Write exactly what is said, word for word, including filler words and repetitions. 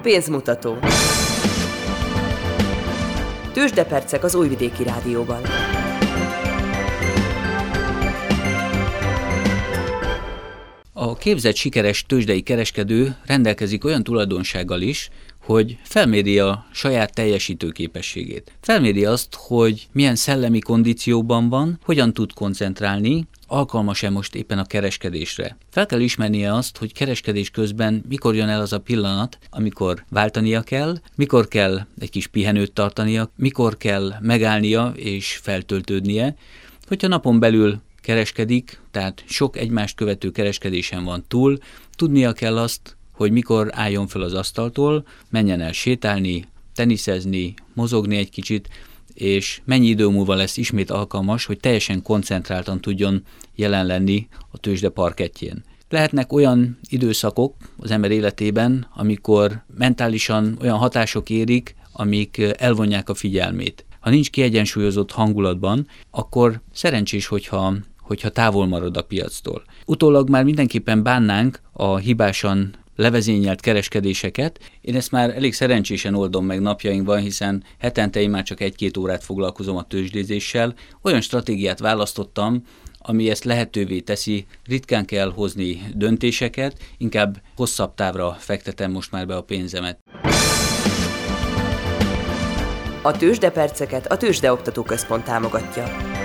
Pénzmutató. Tőzsdepercek az Újvidéki Rádióban. A képzett sikeres tőzsdei kereskedő rendelkezik olyan tulajdonsággal is, hogy felméri a saját teljesítőképességét. Felméri azt, hogy milyen szellemi kondícióban van, hogyan tud koncentrálni, alkalmas-e most éppen a kereskedésre. Fel kell ismernie azt, hogy kereskedés közben mikor jön el az a pillanat, amikor váltania kell, mikor kell egy kis pihenőt tartania, mikor kell megállnia és feltöltődnie, hogyha napon belül kereskedik, tehát sok egymást követő kereskedésen van túl, tudnia kell azt, hogy mikor álljon fel az asztaltól, menjen el sétálni, teniszezni, mozogni egy kicsit, és mennyi idő múlva lesz ismét alkalmas, hogy teljesen koncentráltan tudjon jelen lenni a tőzsde parkettjén. Lehetnek olyan időszakok az ember életében, amikor mentálisan olyan hatások érik, amik elvonják a figyelmét. Ha nincs kiegyensúlyozott hangulatban, akkor szerencsés, hogyha hogyha távol marad a piactól. Utólag már mindenképpen bánnánk a hibásan levezényelt kereskedéseket. Én ezt már elég szerencsésen oldom meg napjainkban, hiszen hetente én már csak egy-két órát foglalkozom a tőzsdézéssel. Olyan stratégiát választottam, ami ezt lehetővé teszi, ritkán kell hozni döntéseket, inkább hosszabb távra fektetem most már be a pénzemet. A tőzsdeperceket a Tőzsdeoktató Központ támogatja.